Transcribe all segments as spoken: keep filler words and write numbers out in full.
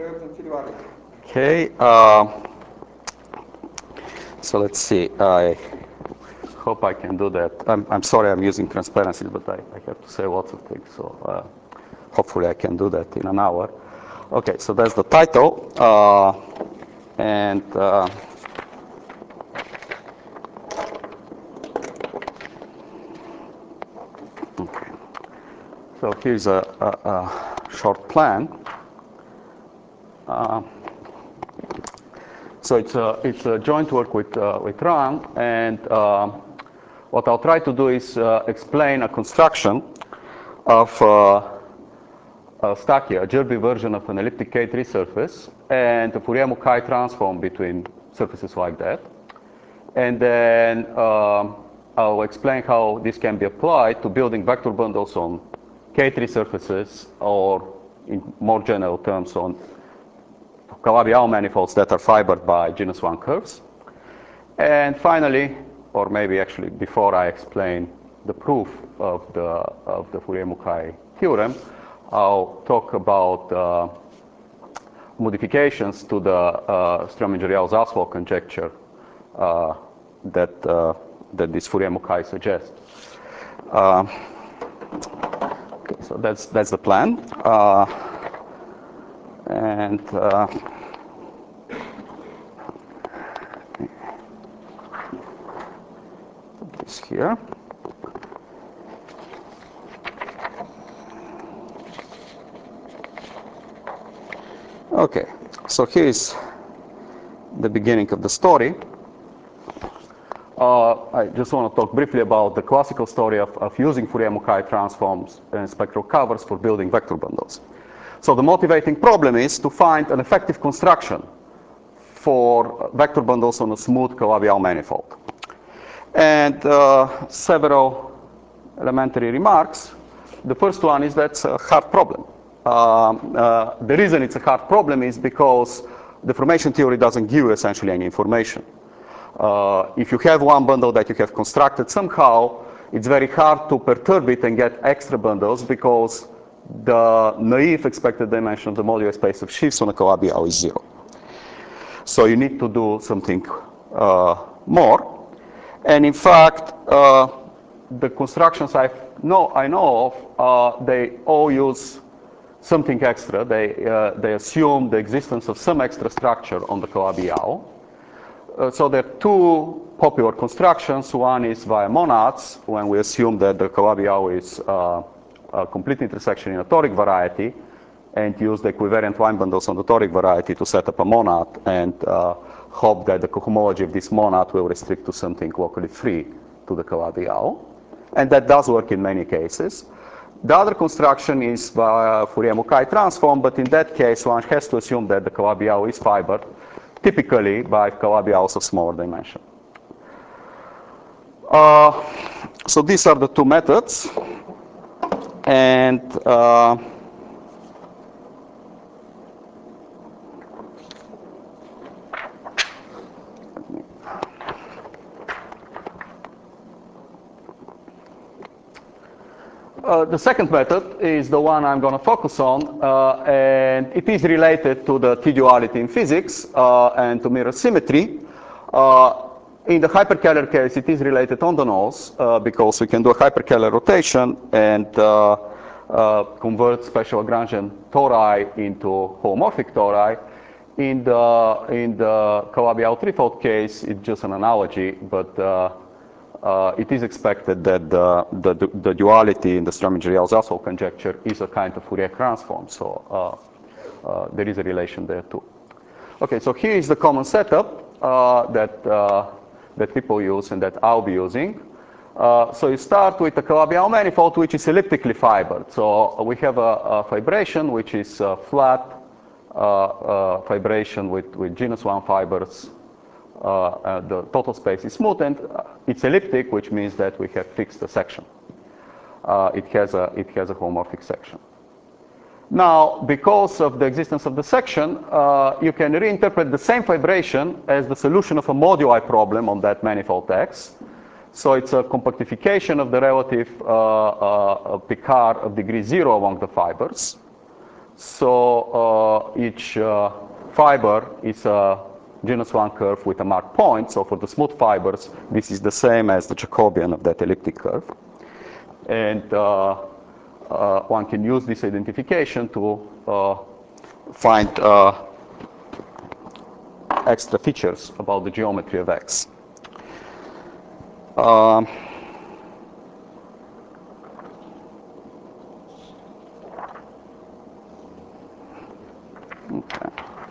Okay, uh, so let's see. I hope I can do that. I'm, I'm sorry I'm using transparency, but I, I have to say lots of things. So uh, hopefully I can do that in an hour. Okay, so that's the title. Uh, and uh, okay. So here's a, a, a short plan. Uh, so it's a, it's a joint work with, uh, with Ran, and uh, what I'll try to do is uh, explain a construction of uh, a Stachia, a Gerby version of an elliptic K three surface, and a Fourier-Mukai transform between surfaces like that. And then um, I'll explain how this can be applied to building vector bundles on K three surfaces, or in more general terms, on Calabi-Yau manifolds that are fibered by genus one curves. And finally, or maybe actually before I explain the proof of the, of the Fourier-Mukai theorem, I'll talk about uh, modifications to the uh, Strominger-Yau-Zaslow conjecture uh, that, uh, that this Fourier-Mukai suggests. Uh, okay, so that's, that's the plan. Uh, and uh, put this here. Okay, so here is the beginning of the story. Uh, I just want to talk briefly about the classical story of, of using Fourier-Mukai transforms and spectral covers for building vector bundles. So the motivating problem is to find an effective construction for vector bundles on a smooth Calabi-Yau manifold. And uh, several elementary remarks. The first one is that's a hard problem. Um, uh, the reason it's a hard problem is because the formation theory doesn't give you essentially any information. Uh, if you have one bundle that you have constructed somehow, it's very hard to perturb it and get extra bundles because the naive expected dimension of the modular space of sheaves on a Calabi-Yau is zero. So you need to do something uh, more. And in fact, uh, the constructions I know, I know of, uh, they all use something extra. They, uh, they assume the existence of some extra structure on the Calabi-Yau. Uh, so there are two popular constructions. One is via monads, when we assume that the Calabi-Yau is uh, a complete intersection in a toric variety, and use the equivariant line bundles on the toric variety to set up a monad, and uh, hope that the cohomology of this monad will restrict to something locally free to the Calabi-Yau. And that does work in many cases. The other construction is via Fourier-Mukai transform, but in that case, one has to assume that the Calabi-Yau is fibered, typically by Calabi-Yaus of smaller dimension. Uh, so these are the two methods. And uh, Uh, the second method is the one I'm going to focus on, uh, and it is related to the T-duality in physics uh, and to mirror symmetry. Uh, in the hyperkähler case, it is related on the nose uh, because we can do a hyperkähler rotation and uh, uh, convert special Lagrangian tori into homomorphic tori. In the in the Calabi-Yau threefold case, it's just an analogy, but uh, Uh, it is expected that the, the, the duality in the Strominger-Yau-Zaslow conjecture is a kind of Fourier transform. So uh, uh, there is a relation there too. Okay, so here is the common setup uh, that, uh, that people use and that I'll be using. Uh, so you start with the Calabi-Yau manifold, which is elliptically fibered. So we have a, a fibration, which is a flat uh, uh, fibration with, with genus one fibers. Uh, uh, the total space is smooth, and uh, it's elliptic, which means that we have fixed a section. Uh, it has a it has a homomorphic section. Now, because of the existence of the section, uh, you can reinterpret the same fibration as the solution of a moduli problem on that manifold X. So it's a compactification of the relative uh, uh, Picard of degree zero among the fibers. So uh, each uh, fiber is a genus one curve with a marked point. So for the smooth fibers, this is the same as the Jacobian of that elliptic curve. And uh, uh, one can use this identification to uh, find uh, extra features about the geometry of X. Um, okay.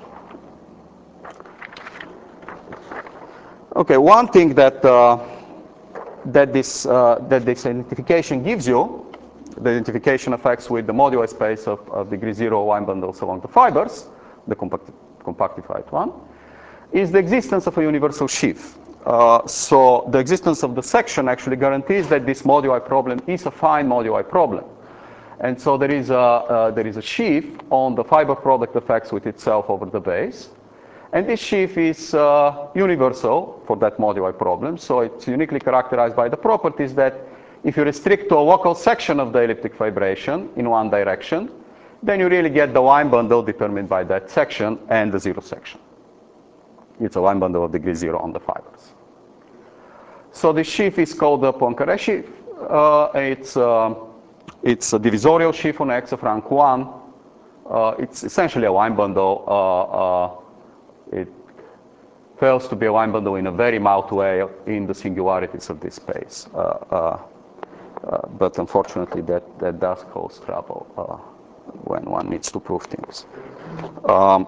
Okay, one thing that uh, that this uh, that this identification gives you, the identification of X with the moduli space of, of degree zero wine bundles along the fibers, the compact, compactified one, is the existence of a universal sheaf. Uh, so the existence of the section actually guarantees that this moduli problem is a fine moduli problem. And so there is a, uh, there is a sheaf on the fiber product of X with itself over the base. And this sheaf is uh, universal for that moduli problem. So it's uniquely characterized by the properties that if you restrict to a local section of the elliptic vibration in one direction, then you really get the line bundle determined by that section and the zero section. It's a line bundle of degree zero on the fibers. So this sheaf is called the Poincaré sheaf. Uh, it's, uh, it's a divisorial sheaf on X of rank one. Uh, it's essentially a line bundle. Uh, uh, it fails to be a line bundle in a very mild way in the singularities of this space. Uh, uh, uh, but unfortunately, that, that does cause trouble uh, when one needs to prove things. Um,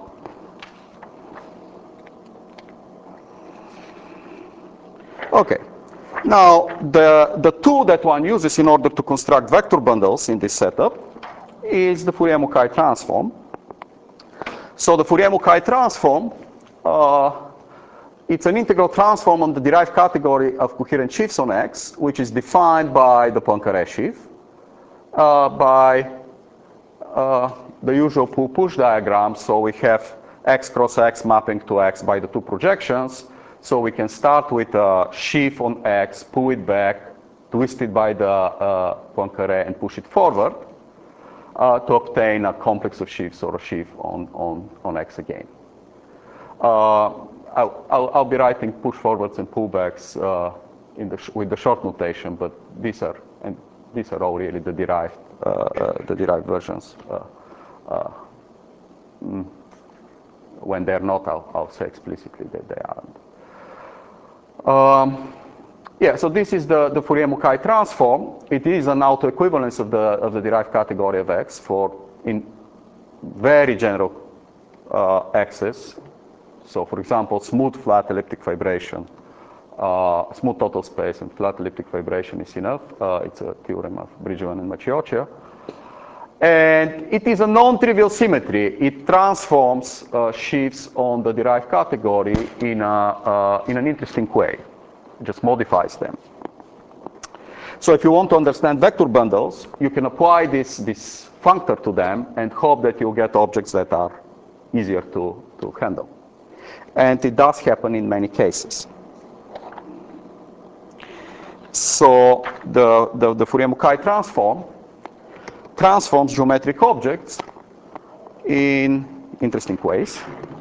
Okay. Now, the, the tool that one uses in order to construct vector bundles in this setup is the Fourier-Mukai transform. So the Fourier-Mukai transform, uh, it's an integral transform on the derived category of coherent sheaves on X, which is defined by the Poincaré sheaf, uh, by uh, the usual pull-push diagram. So we have X cross X mapping to X by the two projections. So we can start with a sheaf on X, pull it back, twist it by the uh, Poincaré, and push it forward uh, to obtain a complex of sheaves or a sheaf on, on, on X again. Uh, I'll, I'll, I'll be writing push forwards and pullbacks uh, in the sh with the short notation, but these are and these are all really the derived uh, uh, the derived versions. Uh, uh, mm, when they're not, I'll, I'll say explicitly that they aren't. Um, yeah, so this is the, the Fourier-Mukai transform. It is an autoequivalence of the, of the derived category of X for in very general uh, X's. So for example, smooth flat elliptic vibration, uh, smooth total space and flat elliptic vibration is enough. Uh, it's a theorem of Bridgman and Maccioccia. And it is a non-trivial symmetry. It transforms uh, sheaves on the derived category in, a, uh, in an interesting way. It just modifies them. So if you want to understand vector bundles, you can apply this, this functor to them and hope that you'll get objects that are easier to, to handle. And it does happen in many cases. So the, the, the Fourier-Mukai transform transforms geometric objects in interesting ways.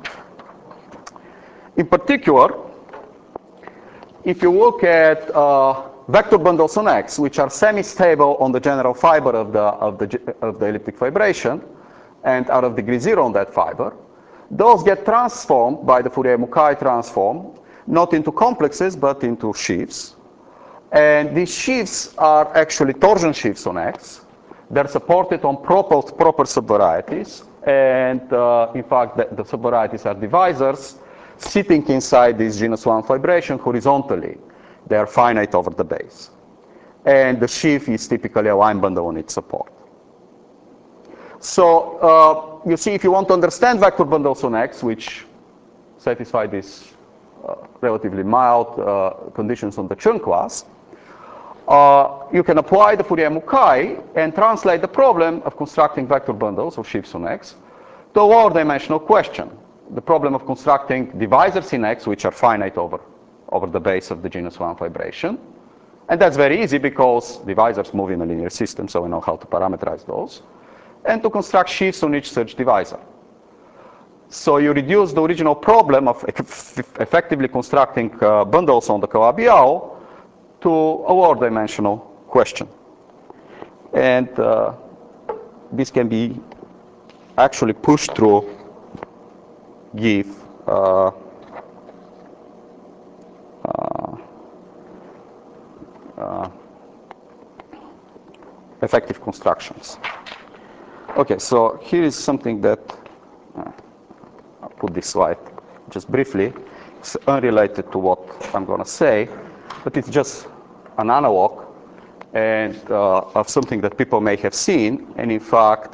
In particular, if you look at uh, vector bundles on X, which are semi-stable on the general fiber of the, of, the, of the elliptic vibration and are of degree zero on that fiber, those get transformed by the Fourier-Mukai transform, not into complexes, but into sheaves. And these sheaves are actually torsion sheaves on X. They're supported on proper, proper subvarieties. And uh, in fact, the, the subvarieties are divisors sitting inside this genus one vibration horizontally. They are finite over the base. And the sheaf is typically a line bundle on its support. So uh, you see, if you want to understand vector bundles on X, which satisfy these uh, relatively mild uh, conditions on the Chern class, Uh, you can apply the Fourier-Mukai and translate the problem of constructing vector bundles of sheaves on X to a lower dimensional question, the problem of constructing divisors in X which are finite over, over the base of the genus one vibration. And that's very easy because divisors move in a linear system, so we know how to parameterize those. and to construct sheaves on each such divisor. So you reduce the original problem of effectively constructing uh, bundles on the Calabi-Yau to a lower-dimensional question. And uh, this can be actually pushed through give uh, uh, uh, effective constructions. Okay, so here is something that uh, I'll put this slide just briefly. It's unrelated to what I'm going to say, but it's just an analog and uh, of something that people may have seen. And in fact,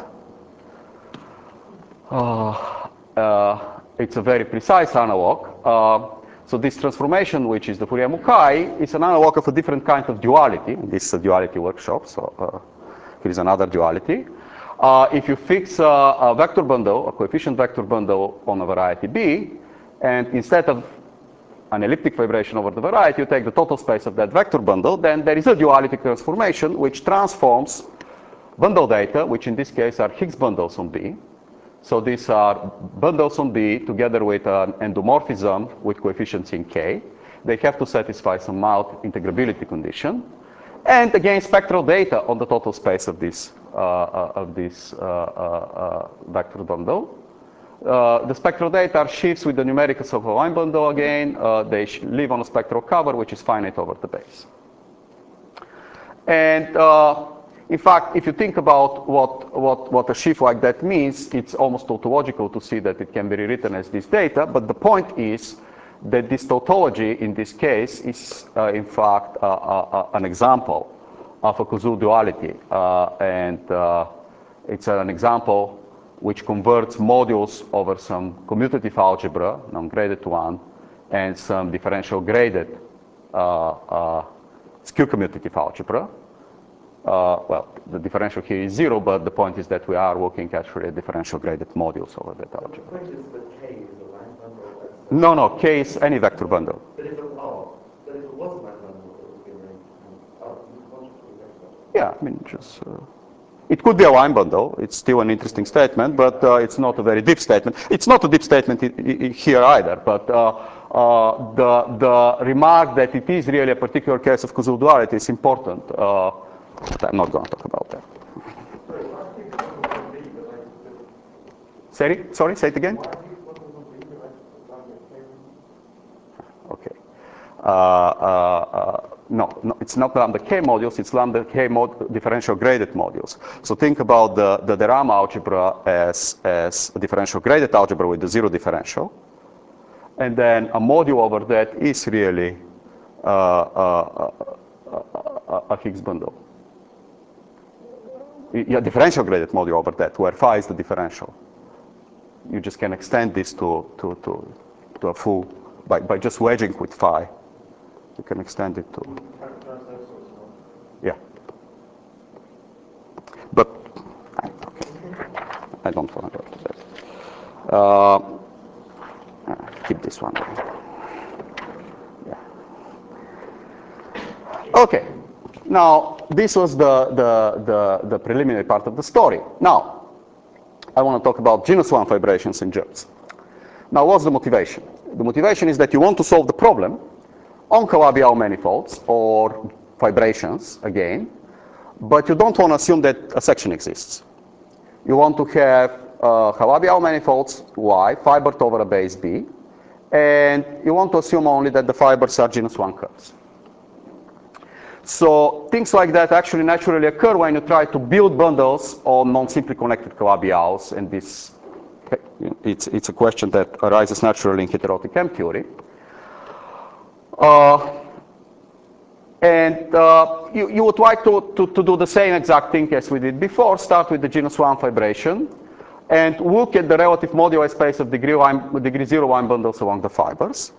uh, uh, it's a very precise analog. Uh, so this transformation, which is the Fourier-Mukai, is an analog of a different kind of duality. This is a duality workshop, so uh, here is another duality. Uh, if you fix a, a vector bundle, a coefficient vector bundle on a variety B, and instead of an elliptic vibration over the variety, you take the total space of that vector bundle, then there is a duality transformation which transforms bundle data, which in this case are Higgs bundles on B. So these are bundles on B together with an endomorphism with coefficients in K. They have to satisfy some mild integrability condition. And again, spectral data on the total space of this, uh, uh, of this uh, uh, uh, vector bundle. Uh, the spectral data are sheaves with the numericals of a line bundle again. Uh, they live on a spectral cover, which is finite over the base. And uh, in fact, if you think about what, what, what a sheaf like that means, it's almost tautological to see that it can be rewritten as this data. But the point is that this tautology in this case is, uh, in fact, uh, uh, an example of a Koszul duality. Uh, and uh, it's an example which converts modules over some commutative algebra, non-graded one, and some differential graded uh, uh, skew commutative algebra. Uh, well, the differential here is zero, but the point is that we are working actually at differential graded modules over that algebra. The point is that K is a line bundle. No, no, K is any vector bundle. But if it, oh, but if it was a line bundle, it would be a ring. Oh, you want to be vector bundle. Yeah, I mean, just. Uh, It could be a line bundle. It's still an interesting statement, but uh, it's not a very deep statement. It's not a deep statement I I here either, but uh, uh, the, the remark that it is really a particular case of Koszul duality is important, uh, but I'm not going to talk about that. Sorry, sorry, say it again. Okay. Uh, uh, uh, No, no, it's not lambda K modules, it's lambda K mod differential graded modules. So think about the, the de Rham algebra as, as a differential graded algebra with the zero differential. And then a module over that is really uh, uh, uh, a Higgs bundle. Yeah, differential graded module over that, where phi is the differential. You just can extend this to, to, to, to a full, by, by just wedging with phi. You can extend it to, yeah. But okay. I don't want to go to that. Uh, keep this one. Yeah. Okay. Now this was the, the the the preliminary part of the story. Now I want to talk about genus one fibrations and jerks. Now what's the motivation? The motivation is that you want to solve the problem on Calabi-Yau manifolds or fibrations again, but you don't want to assume that a section exists. You want to have uh, Calabi-Yau manifolds Y fibered over a base B, and you want to assume only that the fibers are genus one curves. So things like that actually naturally occur when you try to build bundles on non-simply connected Calabi-Yaus, and this it's it's a question that arises naturally in heterotic M theory. Uh, and uh, you, you would like to, to, to do the same exact thing as we did before, start with the genus one fibration, and look at the relative moduli space of degree, line, degree zero line bundles along the fibers.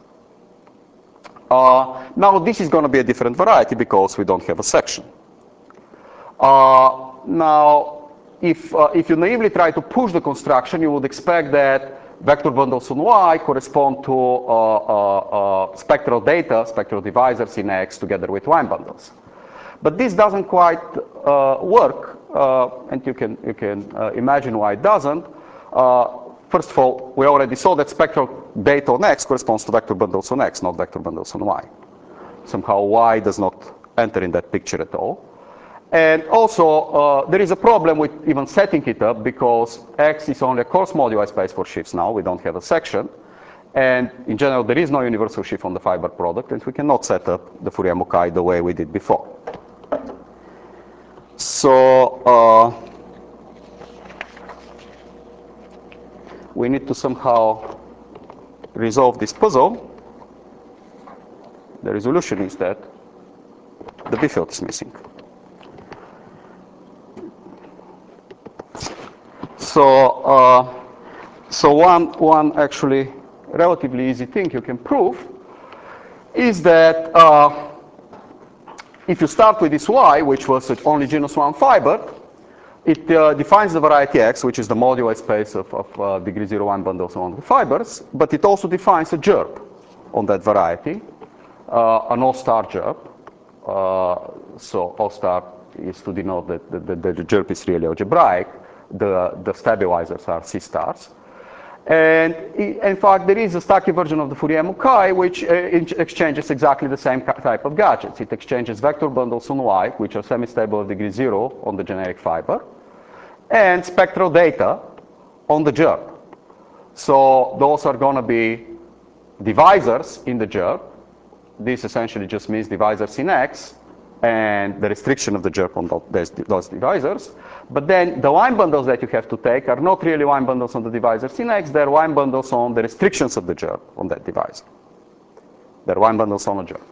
Uh, now this is going to be a different variety because we don't have a section. Uh, now, if, uh, if you naively try to push the construction, you would expect that vector bundles on Y correspond to uh, uh, uh, spectral data, spectral divisors in X together with line bundles. But this doesn't quite uh, work uh, and you can, you can uh, imagine why it doesn't. Uh, first of all, we already saw that spectral data on X corresponds to vector bundles on X, not vector bundles on Y. Somehow Y does not enter in that picture at all. And also, uh, there is a problem with even setting it up because X is only a coarse moduli space for shifts now. We don't have a section. And in general, there is no universal shift on the fiber product, and we cannot set up the Fourier-Mukai the way we did before. So uh, we need to somehow resolve this puzzle. The resolution is that the B field is missing. So, uh, so one, one actually relatively easy thing you can prove is that uh, if you start with this Y, which was only genus one fiber, it uh, defines the variety X, which is the moduli space of, of uh, degree zero one bundles among the fibers, but it also defines a gerp on that variety, uh, an all-star gerp. Uh, so all-star is to denote that the, the, the gerp is really algebraic. The, the stabilizers are C stars. And in fact, there is a Stacky version of the Fourier-Mukai which uh, exchanges exactly the same type of gadgets. It exchanges vector bundles on Y, which are semi-stable at degree zero on the generic fiber, and spectral data on the gerp. So those are going to be divisors in the gerp. This essentially just means divisors in X and the restriction of the gerp on those, those divisors. But then the line bundles that you have to take are not really line bundles on the divisors in X, they're line bundles on the restrictions of the gerp on that divisor. They're line bundles on a gerp.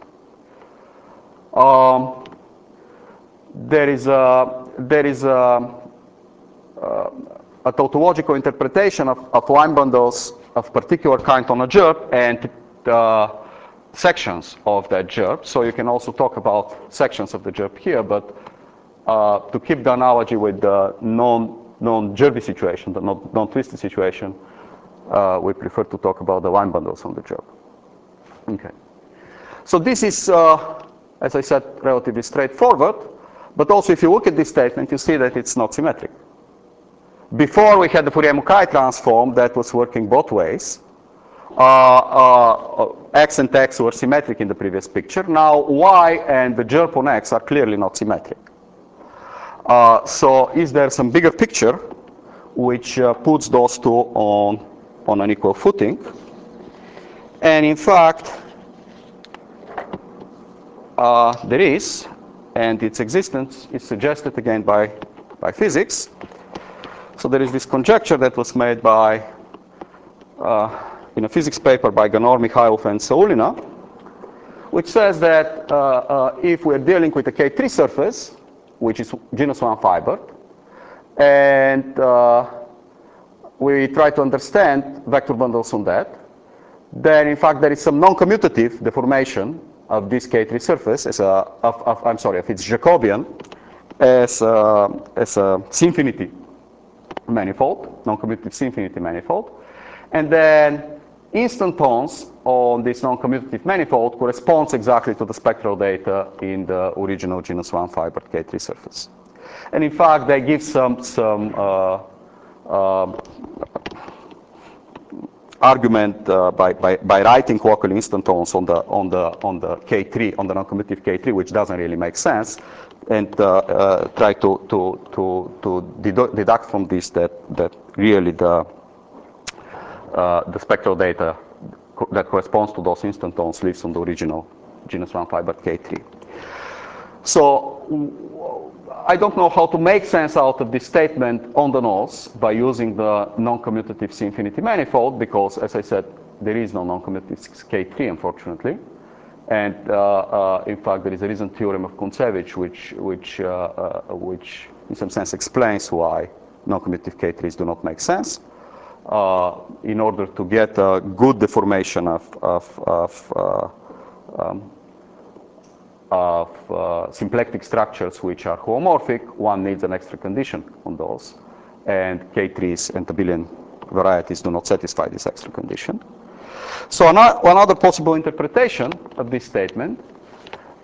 Um, there is a, there is a, uh, a tautological interpretation of, of line bundles of particular kind on a gerp and uh, sections of that gerp. So you can also talk about sections of the gerp here, but uh, to keep the analogy with the non, non-gerby situation, the non-twisted situation, uh, we prefer to talk about the line bundles on the gerp. Okay. So this is, uh, as I said, relatively straightforward, but also if you look at this statement, you see that it's not symmetric. Before we had the Fourier-Mukai transform that was working both ways. Uh, uh, X and X were symmetric in the previous picture. Now Y and the gerp on X are clearly not symmetric. Uh, so is there some bigger picture which uh, puts those two on, on an equal footing? And in fact, uh, there is, and its existence is suggested again by, by physics. So there is this conjecture that was made by uh, in a physics paper by Ganor, Mikhailov, and Saulina, which says that uh, uh, if we're dealing with a K three surface, which is genus one fiber, and uh, we try to understand vector bundles on that, then in fact there is some non-commutative deformation of this K three surface as a, of, of, I'm sorry, of its Jacobian as a, as a C-infinity manifold, non-commutative C-infinity manifold, and then instantons on this non-commutative manifold corresponds exactly to the spectral data in the original genus one fiber K three surface. And in fact, they give some, some uh, uh, argument uh, by, by, by writing local instantons on the, on the, on the K three, on the non-commutative K three, which doesn't really make sense, and uh, uh, try to, to, to, to dedu deduct from this that, that really the Uh, the spectral data co that corresponds to those instantons lives on the original genus one fiber K three. So I don't know how to make sense out of this statement on the nose by using the non-commutative C-infinity manifold, because, as I said, there is no non-commutative K three, unfortunately. And uh, uh, in fact, there is a recent theorem of Kontsevich, which, which, uh, uh, which in some sense explains why non-commutative K threes do not make sense. Uh, in order to get a good deformation of, of, of, uh, um, of uh, symplectic structures which are homomorphic, one needs an extra condition on those. And K threes and abelian varieties do not satisfy this extra condition. So another possible interpretation of this statement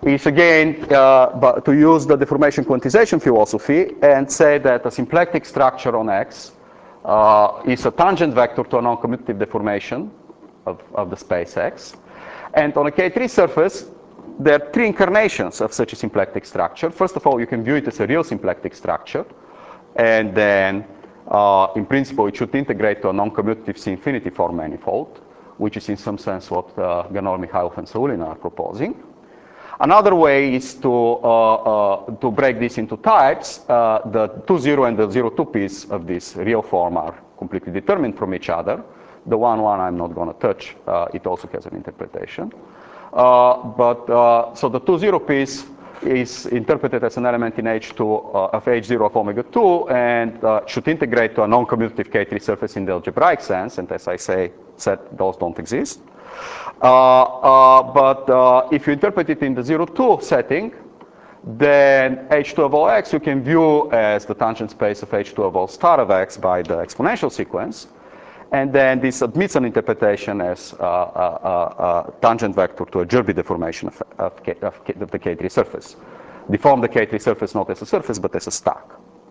is again uh, but to use the deformation quantization philosophy and say that a symplectic structure on X uh, is a tangent vector to a non-commutative deformation of, of the space X. And on a K three surface, there are three incarnations of such a symplectic structure. First of all, you can view it as a real symplectic structure. And then, uh, in principle, it should integrate to a non-commutative C infinity form manifold, which is in some sense what uh, Ganol, Mikhailov, and Saulin are proposing. Another way is to, uh, uh, to break this into types. Uh, the two zero and the zero two piece of this real form are completely determined from each other. The one one I'm not going to touch. Uh, it also has an interpretation. Uh, but uh, so the two zero piece is interpreted as an element in H two uh, of H zero of omega two and uh, should integrate to a non-commutative K three surface in the algebraic sense. And as I say, said, those don't exist. Uh, uh, but uh, if you interpret it in the zero two setting, then H two of O X you can view as the tangent space of H two of O star of X by the exponential sequence. And then this admits an interpretation as a uh, uh, uh, tangent vector to a Gerby deformation of, of, K, of, K, of the K three surface. Deform the K three surface not as a surface, but as a stack.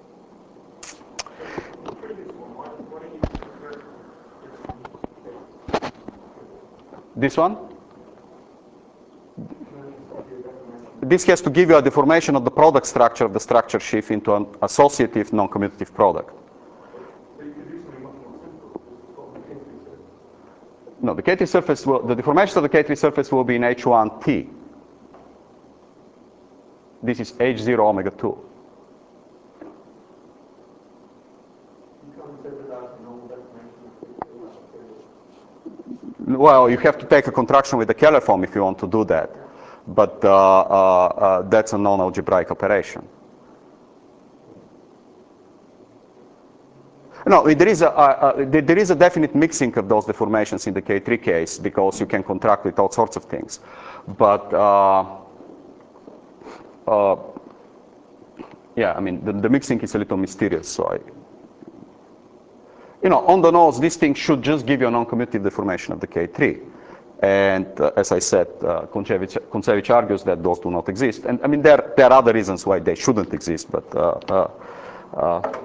This one? This has to give you a deformation of the product structure of the structure sheaf into an associative non-commutative product. No, the K three surface will, the deformation of the K three surface will be in H one T. This is H zero omega two. Well, you have to take a contraction with the Keller form if you want to do that. But uh, uh, uh, that's a non-algebraic operation. No, there is, a, uh, uh, there is a definite mixing of those deformations in the K three case because you can contract with all sorts of things. But, uh, uh, yeah, I mean, the, the mixing is a little mysterious. So, I, you know, on the nose, this thing should just give you a non-commutative deformation of the K three. And uh, as I said, uh, Kontsevich argues that those do not exist. And I mean, there, there are other reasons why they shouldn't exist, but uh, uh, uh,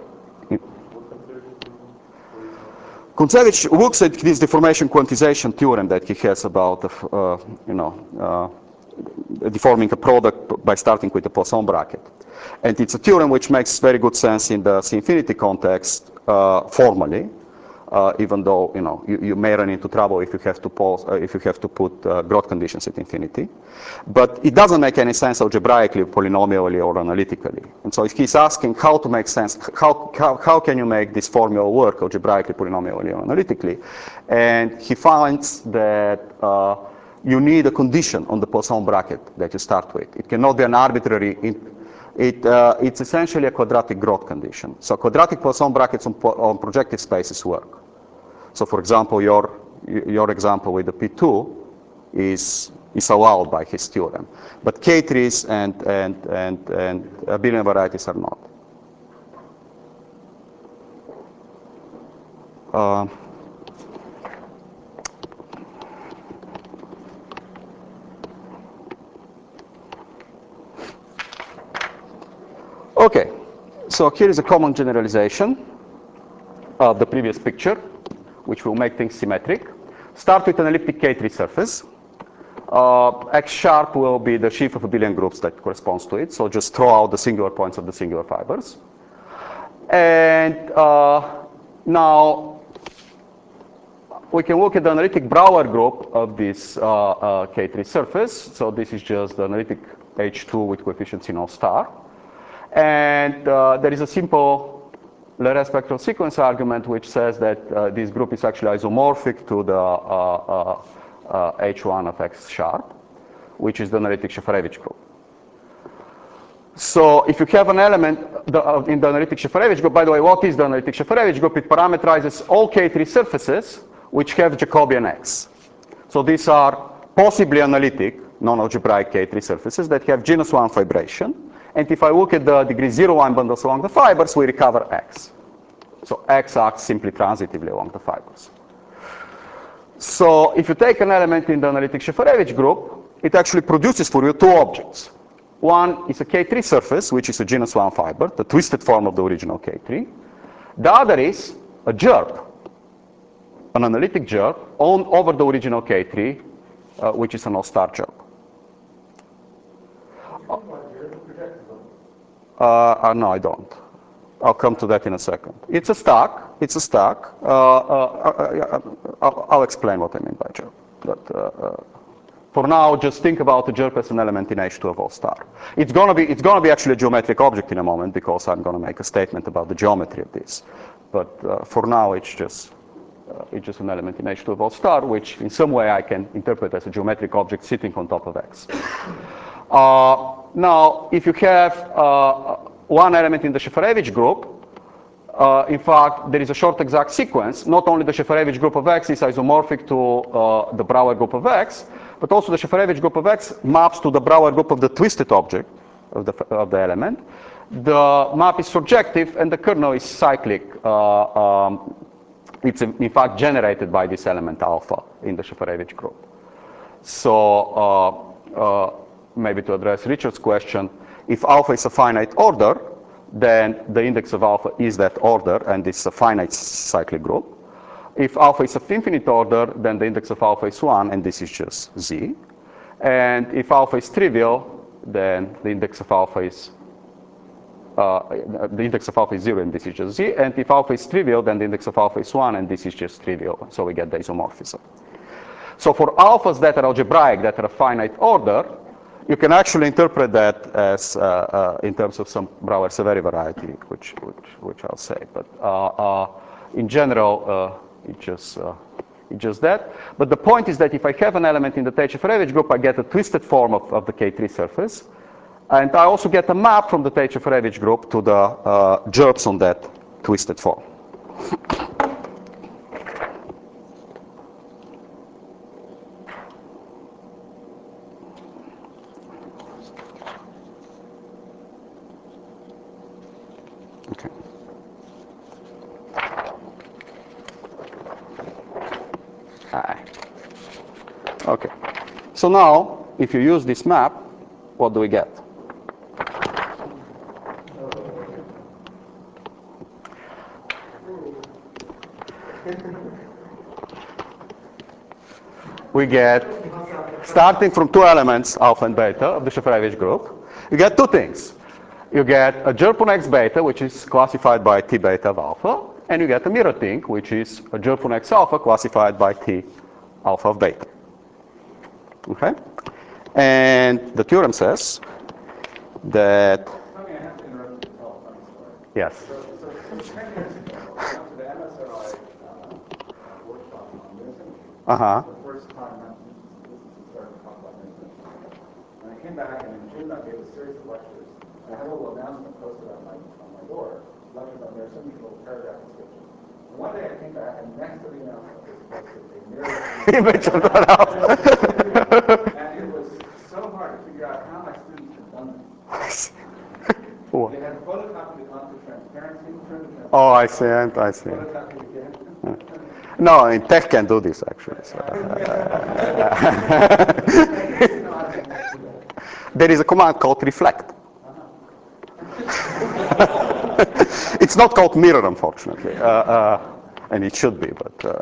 Kontsevich looks at this deformation quantization theorem that he has about, uh, you know, uh, deforming a product by starting with a Poisson bracket. And it's a theorem which makes very good sense in the C infinity context uh, formally, uh, even though, you know, you, you may run into trouble if you have to, pause, uh, if you have to put uh, Groth conditions at infinity. But it doesn't make any sense algebraically, polynomially, or analytically. And so if he's asking how to make sense, how, how, how can you make this formula work algebraically, polynomially, or analytically? And he finds that uh, you need a condition on the Poisson bracket that you start with. It cannot be an arbitrary, it, uh, it's essentially a quadratic Groth condition. So quadratic Poisson brackets on, on projective spaces work. So for example, your, your example with the P two is, is allowed by his theorem. But K threes and, and, and, and abelian varieties are not. Uh, okay, so here is a common generalization of the previous picture, which will make things symmetric. Start with an elliptic K three surface. Uh, X sharp will be the sheaf of abelian groups that corresponds to it. So just throw out the singular points of the singular fibers. And uh, now we can look at the analytic Brouwer group of this uh, uh, K three surface. So this is just the analytic H two with coefficients in O star. And uh, there is a simple Leray spectral sequence argument which says that uh, this group is actually isomorphic to the uh, uh, uh, H one of X sharp, which is the analytic Shafarevich group. So if you have an element the, uh, in the analytic Shafarevich group, by the way, what is the analytic Shafarevich group? It parameterizes all K three surfaces which have Jacobian X. So these are possibly analytic, non-algebraic K three surfaces that have genus one fibration. And if I look at the degree zero one bundles along the fibers, we recover X. So X acts simply transitively along the fibers. So if you take an element in the analytic Shafarevich group, it actually produces for you two objects. One is a K three surface, which is a genus one fiber, the twisted form of the original K three. The other is a jerp, an analytic jerp on over the original K three, uh, which is an all-star jerp. Uh, uh, no, I don't. I'll come to that in a second. It's a stack. It's a stack. Uh, uh, uh, I'll, I'll explain what I mean by jerp. But uh, uh, for now, just think about the jerp as an element in H two of all star. It's gonna be it's gonna be actually a geometric object in a moment because I'm gonna make a statement about the geometry of this. But uh, for now, it's just uh, it's just an element in H two of all star, which in some way I can interpret as a geometric object sitting on top of X. Uh, now, if you have uh, one element in the Shefarevich group, uh, in fact, there is a short exact sequence. Not only the Shefarevich group of X is isomorphic to uh, the Brouwer group of X, but also the Shefarevich group of X maps to the Brouwer group of the twisted object of the, of the element. The map is surjective, and the kernel is cyclic. Uh, um, it's in fact generated by this element alpha in the Shefarevich group. So uh, uh, maybe to address Richard's question, if alpha is a finite order, then the index of alpha is that order, and it's a finite cyclic group. If alpha is of infinite order, then the index of alpha is one, and this is just Z. And if alpha is trivial, then the index of alpha is uh, the index of alpha is zero, and this is just Z. And if alpha is trivial, then the index of alpha is one, and this is just trivial. So we get the isomorphism. So for alphas that are algebraic, that are a finite order, you can actually interpret that as uh, uh, in terms of some Brouwer-Severi variety, which, which, which I'll say. But uh, uh, in general, uh, it just uh, it's just that. But the point is that if I have an element in the Tate-Shefarevich group, I get a twisted form of, of the K three surface, and I also get a map from the Tate-Shefarevich group to the uh, jerps on that twisted form. Okay. Ah. Okay. So now, if you use this map, what do we get? We get, starting from two elements, alpha and beta, of the Shefarevich group, you get two things. You get a jerp on X beta, which is classified by T beta of alpha, and you get a mirror thing, which is a jerp on X alpha classified by T alpha of beta. Okay? And the theorem says that. Tommy, I have to interrupt you to tell a funny story. Yes. So, so, so ten years ago, I went to the M S R I uh, workshop on this. Uh huh. The first time I started to talk about this. And I came back, and in June I gave a series of lectures. And I had a little announcement posted on my on my door. Lectures on there, some little paragraph description. And one day I came back, and next to the announcement was posted a mirror. You mentioned that out. And it was so hard to figure out how my students had done this. Oh. They had photocopied it onto transparency, turned the transparency. Oh, I see it, I see it. Photocopied again. No, in tech can do this actually. So. There is a command called reflect. It's not called mirror, unfortunately, uh, uh, and it should be. But uh.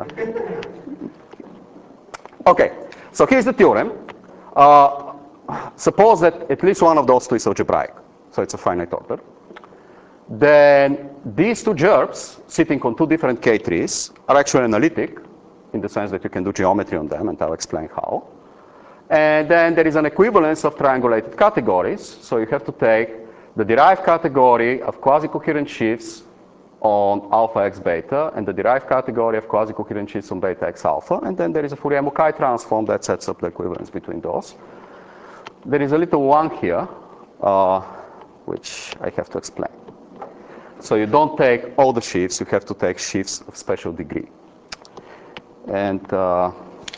Okay, so here's the theorem. Uh, suppose that at least one of those two is algebraic, so it's a finite order. Then these two jerps, sitting on two different K threes, are actually analytic, in the sense that you can do geometry on them, and I'll explain how. And then there is an equivalence of triangulated categories, so you have to take the derived category of quasi-coherent sheaves on alpha x beta, and the derived category of quasi-coherent sheaves on beta x alpha, and then there is a Fourier-Mukai transform that sets up the equivalence between those. There is a little one here, uh, which I have to explain. So you don't take all the sheaves, you have to take sheaves of special degree. And uh,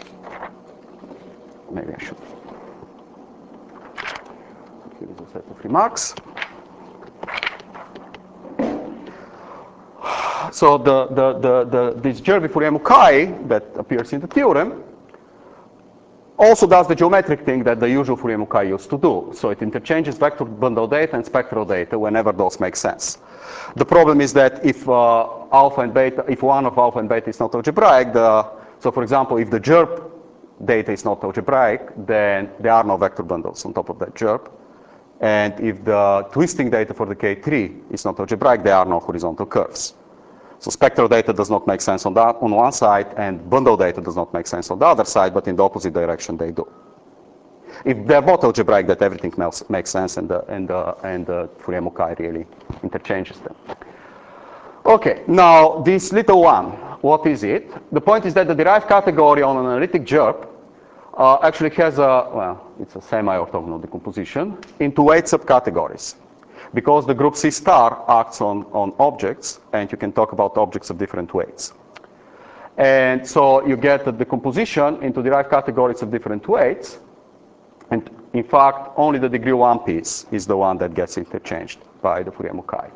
maybe I should. Here is a set of remarks. So the, the, the, the, this Jerby Fourier-Mukai that appears in the theorem also does the geometric thing that the usual Fourier-Mukai used to do. So it interchanges vector bundle data and spectral data whenever those make sense. The problem is that if uh, alpha and beta, if one of alpha and beta is not algebraic, the, so for example, if the G E R P data is not algebraic, then there are no vector bundles on top of that G E R P. And if the twisting data for the K three is not algebraic, there are no horizontal curves. So spectral data does not make sense on that on one side, and bundle data does not make sense on the other side, but in the opposite direction they do. If they're both algebraic, that everything makes sense, and the, and the, and the Fourier-Mukai really interchanges them. Okay, now this little one, what is it? The point is that the derived category on an analytic G E R P uh, actually has a, well, it's a semi-orthogonal decomposition into eight subcategories. Because the group C star acts on, on objects, and you can talk about objects of different weights. And so you get the decomposition into derived categories of different weights. And in fact, only the degree one piece is the one that gets interchanged by the Fourier-Mukai.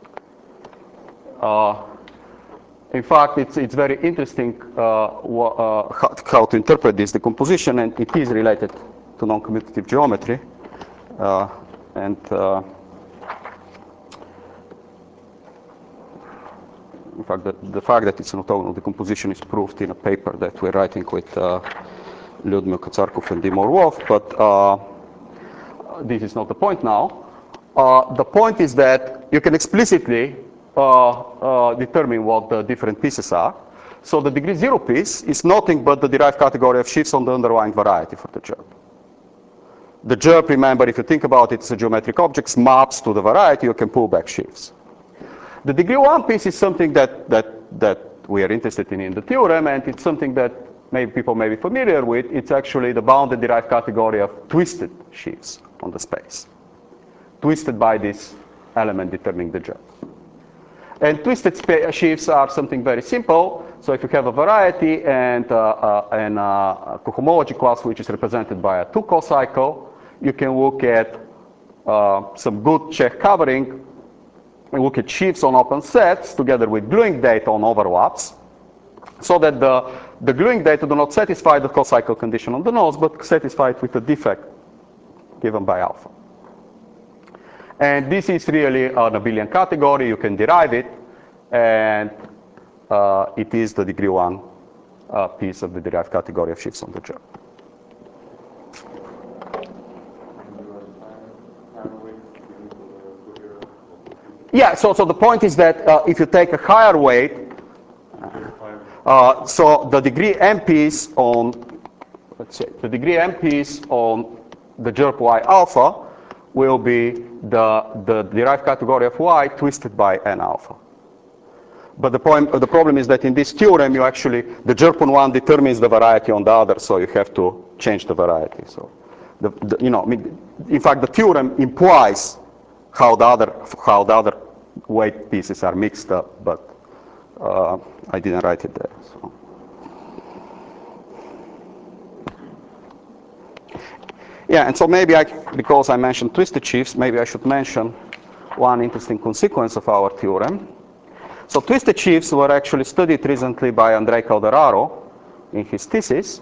Uh, in fact, it's, it's very interesting uh, uh, how, how to interpret this decomposition, and it is related to non-commutative geometry. Uh, and uh, In fact, the, the fact that it's an orthogonal decomposition is proved in a paper that we're writing with uh, Lyudmil Katsarkov and Dimor Wolf, but uh, this is not the point now. Uh, the point is that you can explicitly uh, uh, determine what the different pieces are. So the degree zero piece is nothing but the derived category of sheaves on the underlying variety for the G E R P. The G E R P, remember, if you think about it, it's a geometric object, maps to the variety, you can pull back sheaves. The degree one piece is something that, that, that we are interested in in the theorem, and it's something that maybe people may be familiar with. It's actually the bounded derived category of twisted sheaves on the space, twisted by this element determining the G E R P. And twisted sheaves are something very simple. So if you have a variety and, uh, uh, and uh, a cohomology class which is represented by a two cocycle, you can look at uh, some good Čech covering. We look at sheaves on open sets together with gluing data on overlaps, so that the, the gluing data do not satisfy the cocycle condition on the nodes, but satisfy it with a defect given by alpha. And this is really an abelian category. You can derive it, and uh, it is the degree one uh, piece of the derived category of sheaves on the G E R P. Yeah, so, so the point is that uh, if you take a higher weight, uh, so the degree M piece on, let's say, the degree M piece on the G E R P Y alpha will be the, the derived category of Y twisted by N alpha. But the, point, uh, the problem is that in this theorem, you actually, the G E R P on one determines the variety on the other, so you have to change the variety. So, the, the, you know, I mean, in fact, the theorem implies how the other, how the other weight pieces are mixed up, but uh, I didn't write it there. So. Yeah, and so maybe I, because I mentioned twisted sheaves, maybe I should mention one interesting consequence of our theorem. So twisted sheaves were actually studied recently by Andrei Calderaro in his thesis,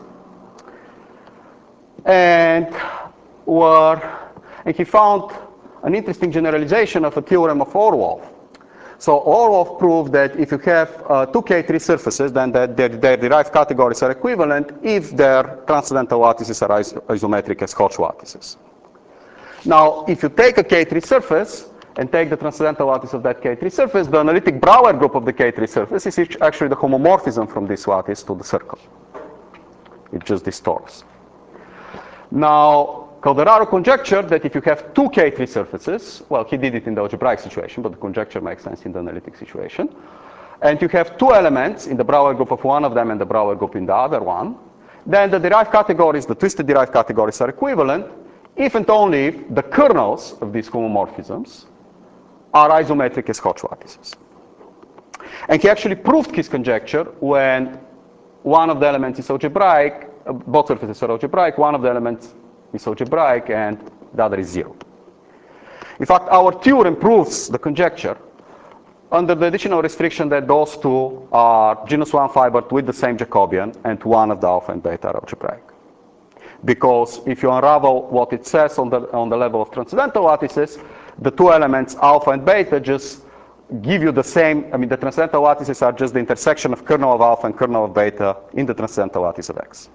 and were, and he found an interesting generalization of a theorem of Orlov. So Orlov proved that if you have uh, two K three surfaces, then that their, their derived categories are equivalent if their transcendental lattices are is isometric as Hodge lattices. Now, if you take a K three surface and take the transcendental lattice of that K three surface, the analytic Brouwer group of the K three surface is actually the homomorphism from this lattice to the circle. It just distorts. Now, Calderaro conjectured that if you have two K three surfaces, well, he did it in the algebraic situation, but the conjecture makes sense in the analytic situation, and you have two elements in the Brouwer group of one of them and the Brouwer group in the other one, then the derived categories, the twisted derived categories, are equivalent if and only if the kernels of these homomorphisms are isometric as Hodge lattices. And he actually proved his conjecture when one of the elements is algebraic, uh, both surfaces are algebraic, one of the elements is algebraic, and the other is zero. In fact, our theorem proves the conjecture under the additional restriction that those two are genus one fibered with the same Jacobian, and one of the alpha and beta are algebraic. because if you unravel what it says on the, on the level of transcendental lattices, the two elements alpha and beta just give you the same, I mean the transcendental lattices are just the intersection of kernel of alpha and kernel of beta in the transcendental lattice of X.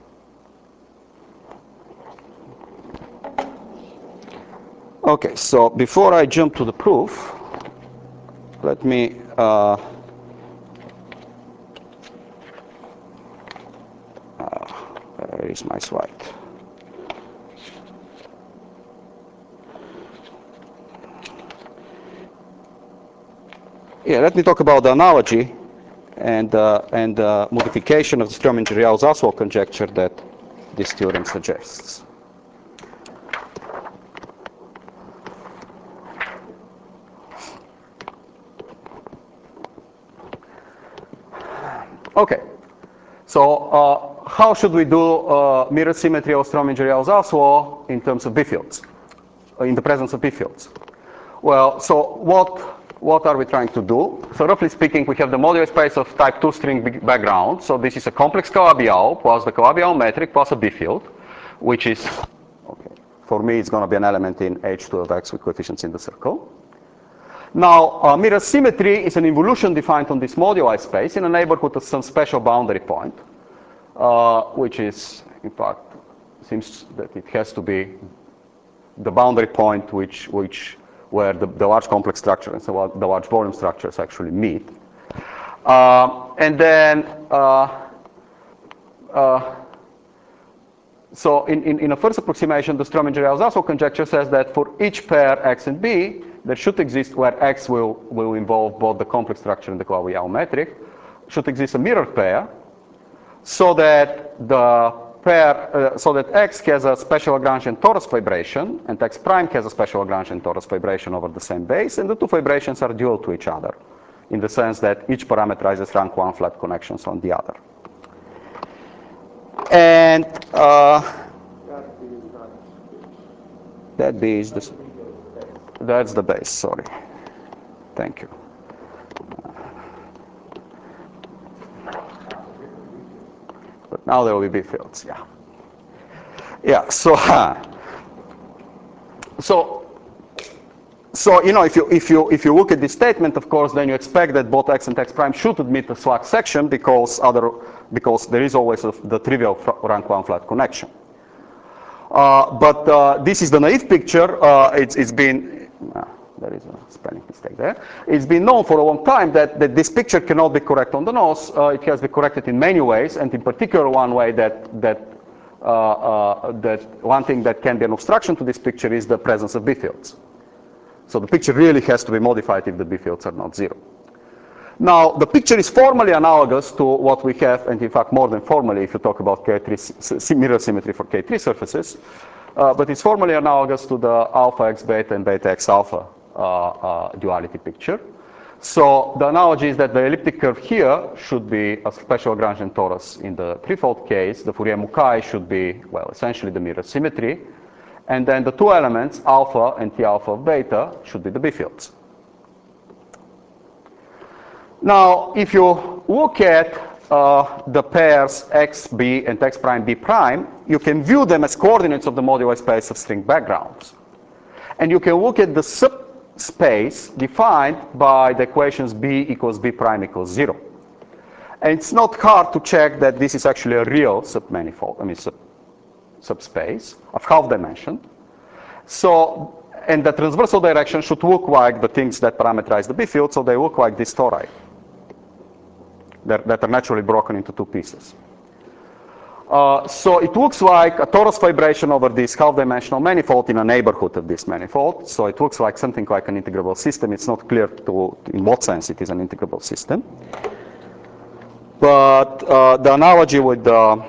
Okay, so before I jump to the proof, let me uh, uh, where is my slide? Yeah, let me talk about the analogy and uh, and uh, modification of the Strominger-Yau-Zaslow conjecture that this theorem suggests. Okay, so uh, how should we do uh, mirror symmetry of Strominger-Yau-Zaslow in terms of B fields, uh, in the presence of B fields? Well, so what, what are we trying to do? So roughly speaking, we have the modular space of type two string background. So this is a complex Calabi-Yau plus the Calabi-Yau metric plus a B field, which is, okay, for me, it's going to be an element in H two of X with coefficients in the circle. Now, uh, mirror symmetry is an involution defined on this moduli space in a neighborhood of some special boundary point, uh, which is, in fact, seems that it has to be the boundary point which, which where the, the large complex structure and so the large volume structures actually meet. Uh, and then, uh, uh, so in, in, in a first approximation, the Strominger-Yau-Zaslow conjecture says that for each pair X and B, there should exist, where X will, will involve both the complex structure and the Calabi-Yau metric, should exist a mirror pair, so that the pair, uh, so that X has a special Lagrangian torus vibration, and X prime has a special Lagrangian torus vibration over the same base, and the two vibrations are dual to each other, in the sense that each parameterizes rank one flat connections on the other. And uh, that B is the, that's the base, sorry. Thank you. But now there will be B fields, yeah. Yeah, so, uh, so, so, you know, if you, if you, if you look at this statement, of course, then you expect that both X and X prime should admit a slack section because other, because there is always a, the trivial rank one flat connection. Uh, but uh, this is the naive picture. Uh, it's, it's been, uh, there is a spelling mistake there. It's been known for a long time that, that this picture cannot be correct on the nose. Uh, it has been corrected in many ways, and in particular one way that, that, uh, uh, that one thing that can be an obstruction to this picture is the presence of B fields. So the picture really has to be modified if the B fields are not zero. Now, the picture is formally analogous to what we have, and in fact more than formally if you talk about K three mirror symmetry for K three surfaces, uh, but it's formally analogous to the alpha X beta and beta X alpha uh, uh, duality picture. So the analogy is that the elliptic curve here should be a special Lagrangian torus in the threefold case. The Fourier Mukai should be, well, essentially the mirror symmetry. And then the two elements, alpha and T alpha of beta, should be the B fields. Now, if you look at uh, the pairs X B and X prime B prime, you can view them as coordinates of the modular space of string backgrounds. And you can look at the subspace defined by the equations B equals B prime equals zero. And it's not hard to check that this is actually a real submanifold, I mean sub, subspace of half dimension. So, and the transversal direction should look like the things that parameterize the B field, so they look like this tori that, that are naturally broken into two pieces. Uh, so it looks like a torus vibration over this half-dimensional manifold in a neighborhood of this manifold. So it looks like something like an integrable system. It's not clear to, in what sense it is an integrable system. But uh, the analogy with the,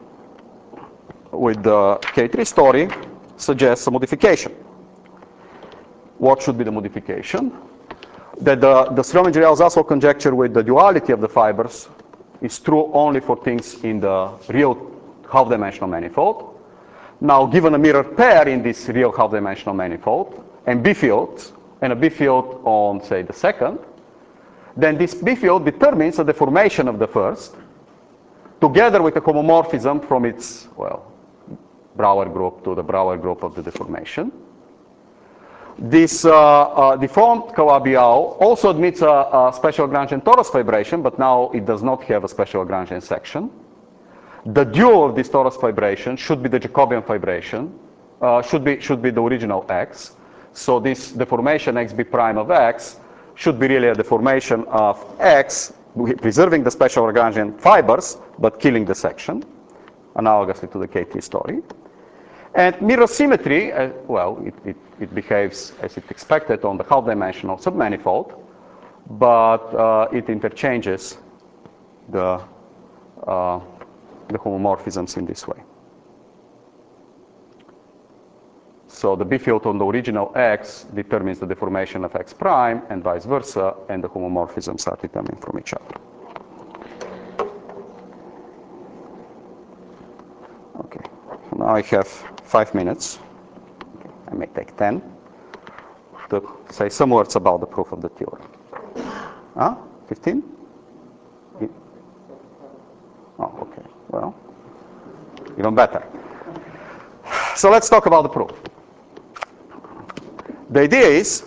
with the K three story suggests a modification. What should be the modification? That the, the Strominger-Yau-Zaslow conjecture with the duality of the fibers is true only for things in the real half-dimensional manifold. Now, given a mirror pair in this real half-dimensional manifold, and B fields, and a B field on, say, the second, then this B field determines the deformation of the first, together with a homomorphism from its, well, Brouwer group to the Brouwer group of the deformation. This uh, uh, deformed Calabi-Yau also admits a, a special Lagrangian torus vibration, but now it does not have a special Lagrangian section. The dual of this torus vibration should be the Jacobian vibration, uh, should be should be the original X. So this deformation X B prime of X should be really a deformation of X, preserving the special Lagrangian fibers, but killing the section, analogously to the K T story. And mirror symmetry, uh, well, it, it, it behaves as it expected on the half-dimensional submanifold, but uh, it interchanges the, uh, the homomorphisms in this way. So the B field on the original X determines the deformation of X prime, and vice versa, and the homomorphisms are determined from each other. Okay, now I have five minutes. I may take ten to say some words about the proof of the theorem. Huh? fifteen? Oh, okay. Well, even better. So let's talk about the proof. The idea is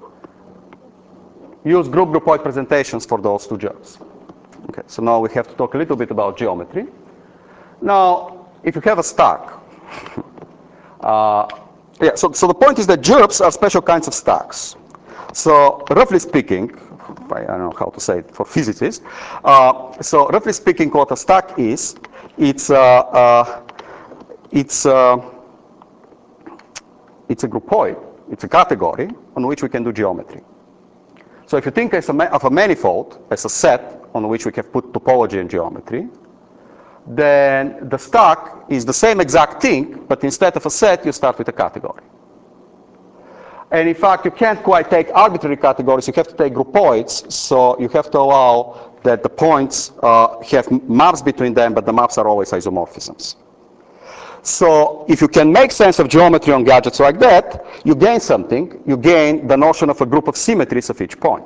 use group groupoid presentations for those two gerbs. Okay, so now we have to talk a little bit about geometry. Now, if you have a stack, uh, yeah, so, so the point is that gerbs are special kinds of stacks. So roughly speaking, I don't know how to say it for physicists, uh, so roughly speaking what a stack is, it's, uh, uh, it's, uh, it's a groupoid. It's a category on which we can do geometry. So if you think as a of a manifold as a set on which we can put topology and geometry, then the stack is the same exact thing, but instead of a set, you start with a category. And in fact, you can't quite take arbitrary categories. You have to take groupoids. So you have to allow that the points uh, have maps between them, but the maps are always isomorphisms. So if you can make sense of geometry on gadgets like that, you gain something. You gain the notion of a group of symmetries of each point.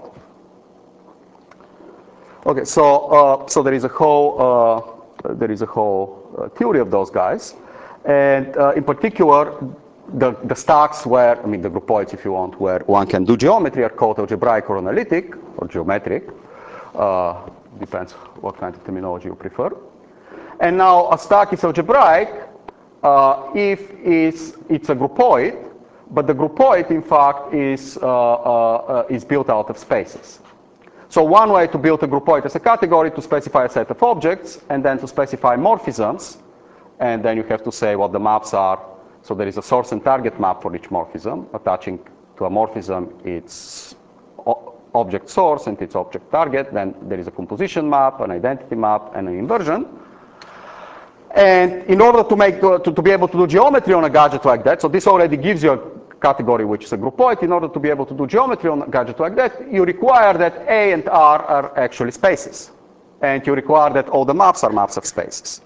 Okay, so uh, so there is a whole uh, there is a whole uh, theory of those guys, and uh, in particular, the the stacks where I mean the groupoids, if you want, where one can do geometry are called algebraic or analytic or geometric. Uh, depends what kind of terminology you prefer. And now a stack is algebraic Uh, if it's, it's a groupoid, but the groupoid, in fact, is, uh, uh, uh, is built out of spaces. So one way to build a groupoid as a category to specify a set of objects, and then to specify morphisms, and then you have to say what the maps are. So there is a source and target map for each morphism. Attaching to a morphism its object source and its object target. Then there is a composition map, an identity map, and an inversion. And in order to, make, to, to be able to do geometry on a gadget like that, so this already gives you a category which is a groupoid. In order to be able to do geometry on a gadget like that, you require that A and R are actually spaces. And you require that all the maps are maps of spaces.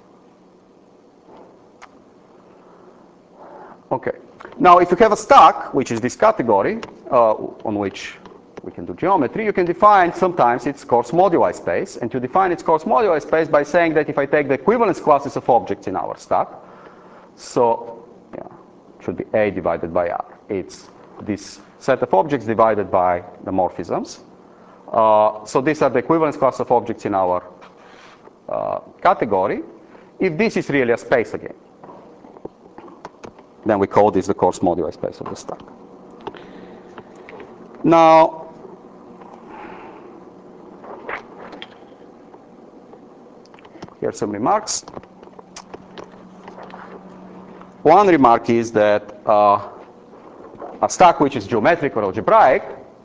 Okay. Now, if you have a stack, which is this category, uh, on which we can do geometry, you can define sometimes its coarse moduli space, and you define its coarse moduli space by saying that if I take the equivalence classes of objects in our stack, so yeah, it should be A divided by R. It's this set of objects divided by the morphisms. Uh, so these are the equivalence class of objects in our uh, category. If this is really a space again, then we call this the coarse moduli space of the stack. Now, here are some remarks. One remark is that uh, a stack which is geometric or algebraic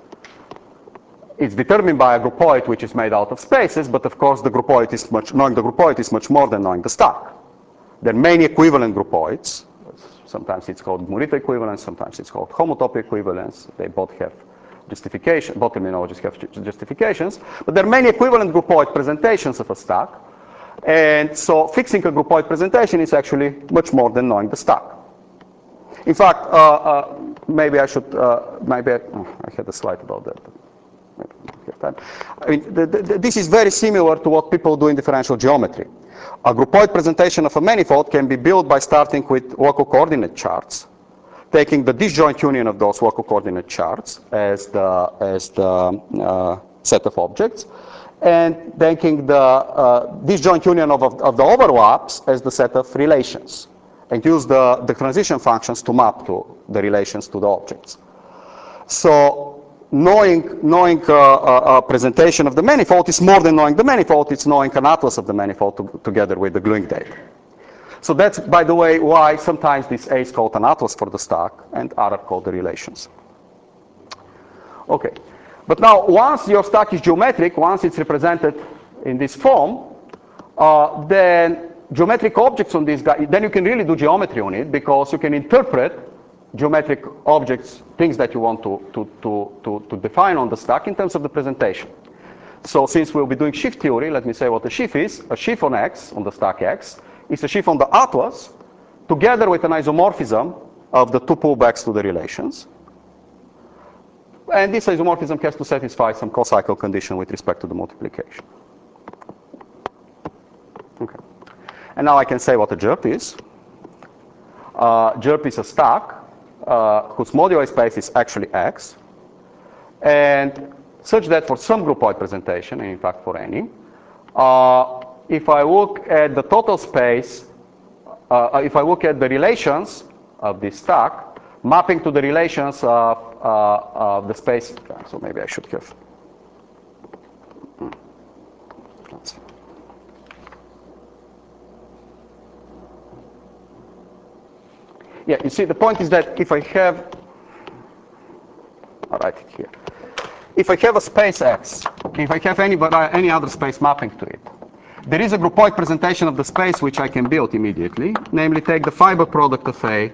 is determined by a groupoid which is made out of spaces, but of course the groupoid is much, knowing the groupoid is much more than knowing the stack. There are many equivalent groupoids. Sometimes it's called Morita equivalence, sometimes it's called homotopy equivalence. They both have justification, both terminologies have justifications, but there are many equivalent groupoid presentations of a stack. And so fixing a groupoid presentation is actually much more than knowing the stack. In fact, uh, uh, maybe I should, uh, maybe I, oh, I had a slide about that. Maybe I don't have time. I mean, the, the, this is very similar to what people do in differential geometry. A groupoid presentation of a manifold can be built by starting with local coordinate charts, taking the disjoint union of those local coordinate charts as the, as the uh, set of objects, and taking the uh, disjoint union of, of, of the overlaps as the set of relations, and use the, the transition functions to map to the relations to the objects. So knowing, knowing uh, a, a presentation of the manifold is more than knowing the manifold, it's knowing an atlas of the manifold to, together with the gluing data. So that's, by the way, why sometimes this A is called an atlas for the stack and R are called the relations. Okay, but now once your stack is geometric, once it's represented in this form, uh, then geometric objects on this guy, then you can really do geometry on it because you can interpret geometric objects, things that you want to, to, to, to, to define on the stack in terms of the presentation. So since we'll be doing sheaf theory, let me say what a sheaf is. A sheaf on X, on the stack X, is a sheaf on the atlas together with an isomorphism of the two pullbacks to the relations. And this isomorphism has to satisfy some co-cycle condition with respect to the multiplication. Okay. And now I can say what a GERP is. Uh, GERP is a stack uh, whose moduli space is actually X, and such that for some groupoid presentation, and in fact for any, uh, if I look at the total space, uh, if I look at the relations of this stack, mapping to the relations of, uh, of the space, so maybe I should have. Yeah, you see, the point is that if I have, I'll write it here. If I have a space X, if I have any, any other space mapping to it, there is a groupoid presentation of the space which I can build immediately, namely take the fiber product of A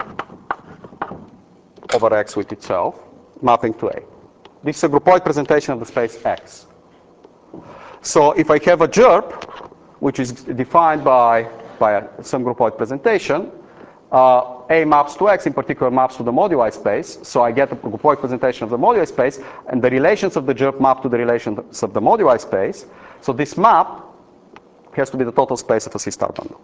over X with itself, mapping to A. This is a groupoid presentation of the space X. So if I have a GERP, which is defined by, by a, some groupoid presentation, uh, A maps to X, in particular maps to the moduli space, so I get a groupoid presentation of the moduli space, and the relations of the GERP map to the relations of the moduli space. So this map has to be the total space of a C-star bundle.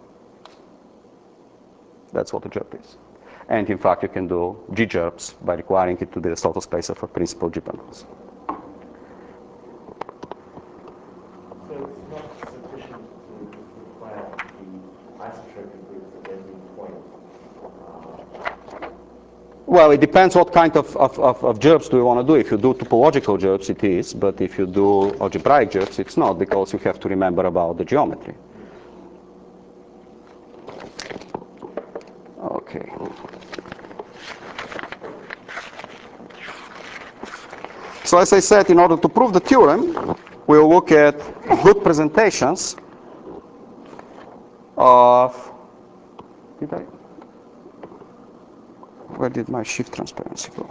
That's what a GERP is. And in fact, you can do G-GERPs by requiring it to be the total space of a principal G-bundles. So it's not sufficient to declare the isotropic groups at every point. Uh, Well, it depends what kind of, of, of, of GERPs do you want to do. If you do topological GERPs, it is. But if you do algebraic GERPs, it's not, because you have to remember about the geometry. Okay. So as I said, in order to prove the theorem, we'll look at good presentations of, did I, where did my shift transparency go?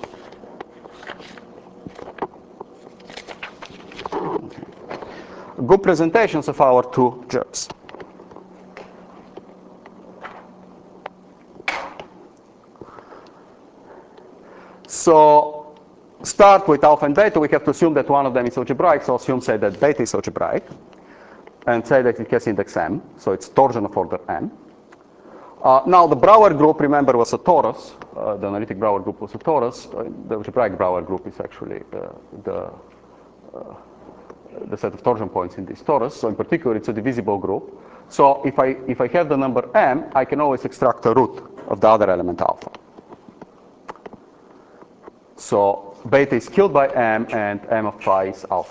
Okay. Good presentations of our two GERPs. So start with alpha and beta. We have to assume that one of them is algebraic. So assume, say, that beta is algebraic, and say that it has index m. So it's torsion of order m. Uh, now the Brouwer group, remember, was a torus. Uh, the analytic Brouwer group was a torus. Uh, the algebraic Brouwer group is actually uh, the uh, the set of torsion points in this torus. So in particular, it's a divisible group. So if I if I have the number m, I can always extract a root of the other element alpha. So beta is killed by m, and m of phi is alpha.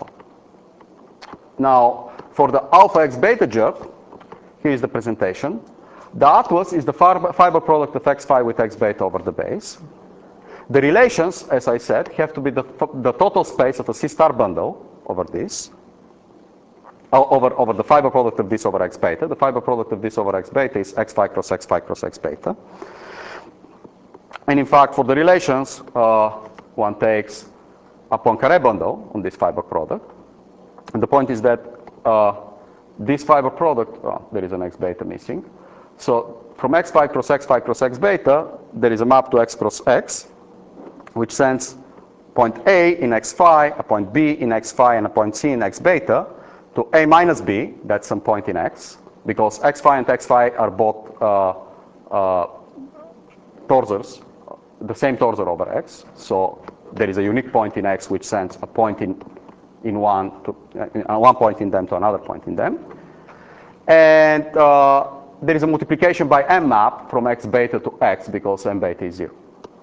Now, for the alpha x beta GERP, here is the presentation. The atlas is the fiber product of x phi with x beta over the base. The relations, as I said, have to be the, the total space of a C-star bundle over this, over, over the fiber product of this over x beta. The fiber product of this over x beta is x phi cross x phi cross x beta. And in fact, for the relations, uh, one takes a Poincaré bundle on this fiber product. And the point is that uh, this fiber product, oh, there is an x beta missing. So from x phi cross x phi cross x beta, there is a map to x cross x, which sends point A in x phi, a point B in x phi, and a point C in x beta to A minus B, that's some point in x, because x phi and x phi are both uh, uh, torsors, the same torsor over x. So there is a unique point in x which sends a point in, in one to uh, one point in them to another point in them. And uh, there is a multiplication by M map from x beta to x because M beta is zero.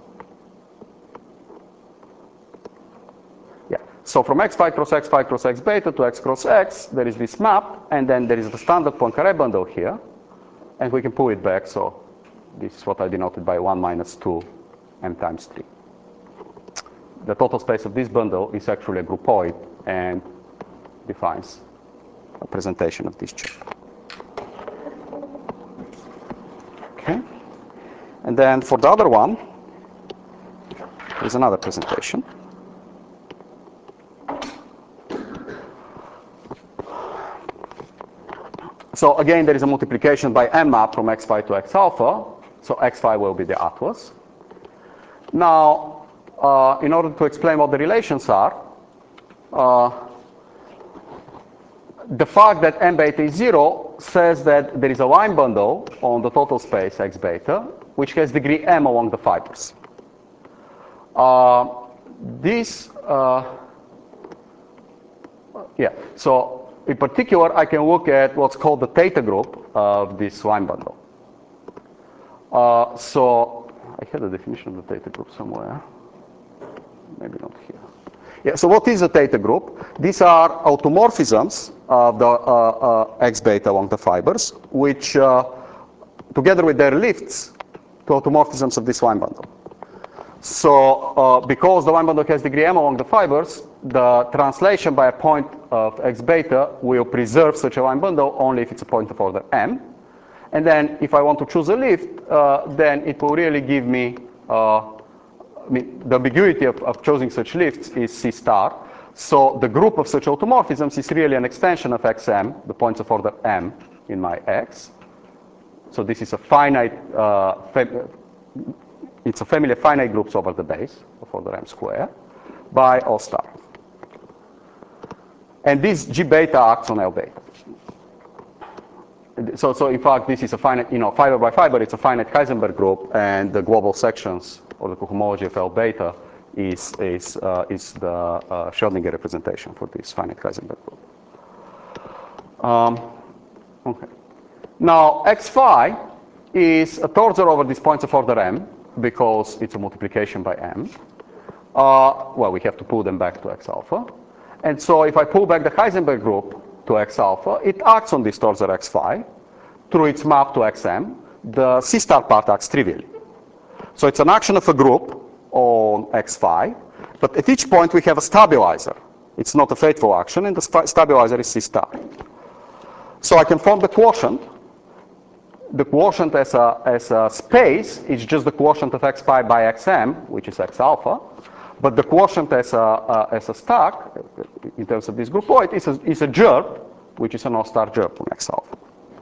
Yeah. So from x phi cross x phi cross x beta to x cross x, there is this map, and then there is the standard Poincare bundle here, and we can pull it back. So this is what I denoted by one minus two m times three. The total space of this bundle is actually a groupoid and defines a presentation of this chip. Okay. And then for the other one, there's another presentation. So again, there is a multiplication by M map from x phi to x alpha. So x phi will be the atlas. Now, uh, in order to explain what the relations are, uh, the fact that M beta is zero says that there is a line bundle on the total space x beta, which has degree m along the fibers. Uh, this, uh, yeah, so in particular, I can look at what's called the theta group of this line bundle. Uh, so I had a definition of the theta group somewhere. Maybe not here. Yeah, so what is a theta group? These are automorphisms of the uh, uh, x beta along the fibers, which, uh, together with their lifts, to automorphisms of this line bundle. So uh, because the line bundle has degree m along the fibers, the translation by a point of x beta will preserve such a line bundle only if it's a point of order m. And then if I want to choose a lift, uh, then it will really give me, uh, I mean, the ambiguity of, of choosing such lifts is C star. So the group of such automorphisms is really an extension of xm, the points of order m in my x. So this is a finite, uh, it's a family of finite groups over the base of order m square by O star. And this G beta acts on L beta. So, so in fact, this is a finite, you know, fiber by fiber, it's a finite Heisenberg group, and the global sections, or the cohomology of L beta, is, is, uh, is the uh, Schrödinger representation for this finite Heisenberg group. Um, okay. Now, x phi is a torsor over these points of order m, because it's a multiplication by m. Uh, well, we have to pull them back to x alpha. And so if I pull back the Heisenberg group to x alpha, it acts on this torsor x phi through its map to xm. The C star part acts trivially. So it's an action of a group on x phi, but at each point we have a stabilizer. It's not a faithful action, and the stabilizer is C star. So I can form the quotient. The quotient as a, as a space is just the quotient of x pi by xm, which is x alpha. But the quotient as a, uh, as a stack, in terms of this groupoid, is a, is a gerp, which is an O star gerp on x alpha.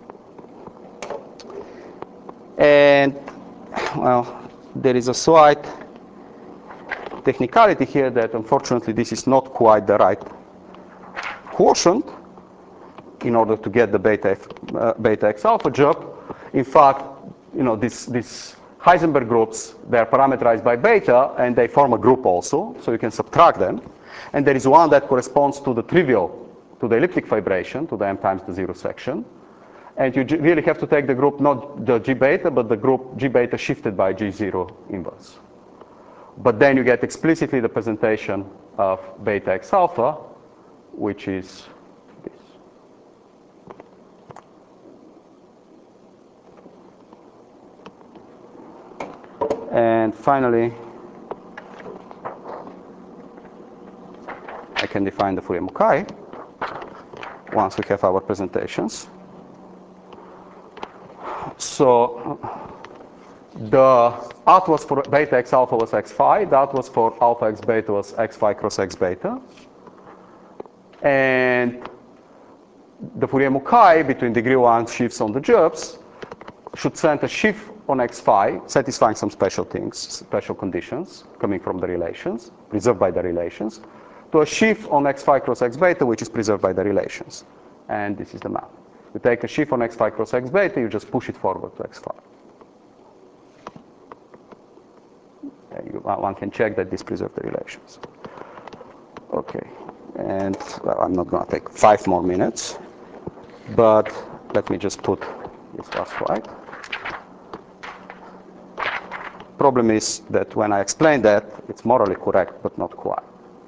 And, well, there is a slight technicality here that, unfortunately, this is not quite the right quotient in order to get the beta, F, uh, beta x alpha gerp. In fact, you know, this, this Heisenberg groups, they are parameterized by beta, and they form a group also, so you can subtract them. And there is one that corresponds to the trivial, to the elliptic fibration, to the m times the zero section. And you really have to take the group, not the G beta, but the group G beta shifted by G zero inverse. But then you get explicitly the presentation of beta x alpha, which is this. And finally, I can define the Fourier-Mukai once we have our presentations. So the atlas for beta x alpha was x phi. The atlas for alpha x beta was x phi cross x beta. And the Fourier-Mukai between degree one shifts on the gerbs should send a shift on x phi, satisfying some special things, special conditions coming from the relations, preserved by the relations, to a shift on x phi cross x beta, which is preserved by the relations. And this is the map. You take a sheaf on X phi cross X beta, you just push it forward to X phi. You, one can check that this preserves the relations. Okay, and well, I'm not going to take five more minutes, but let me just put this last slide. Problem is that when I explain that, it's morally correct, but not quite.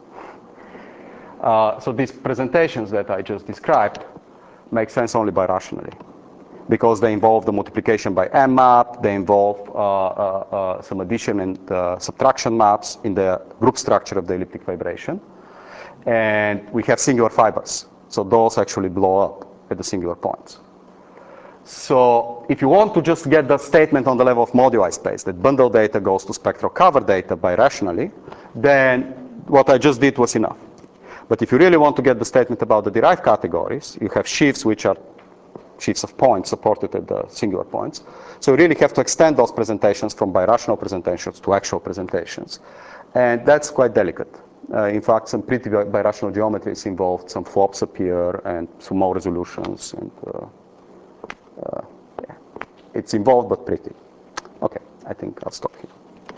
Uh, so these presentations that I just described make sense only birationally, because they involve the multiplication by M map, they involve uh, uh, uh, some addition and uh, subtraction maps in the group structure of the elliptic vibration. And we have singular fibers, so those actually blow up at the singular points. So if you want to just get the statement on the level of moduli space, that bundle data goes to spectral cover data birationally, then what I just did was enough. But if you really want to get the statement about the derived categories, you have sheaves which are sheaves of points supported at the singular points. So you really have to extend those presentations from birational presentations to actual presentations. And that's quite delicate. Uh, in fact, some pretty birational geometries involved, some flops appear, and some more resolutions. And, uh, uh, yeah. It's involved, but pretty. Okay, I think I'll stop here.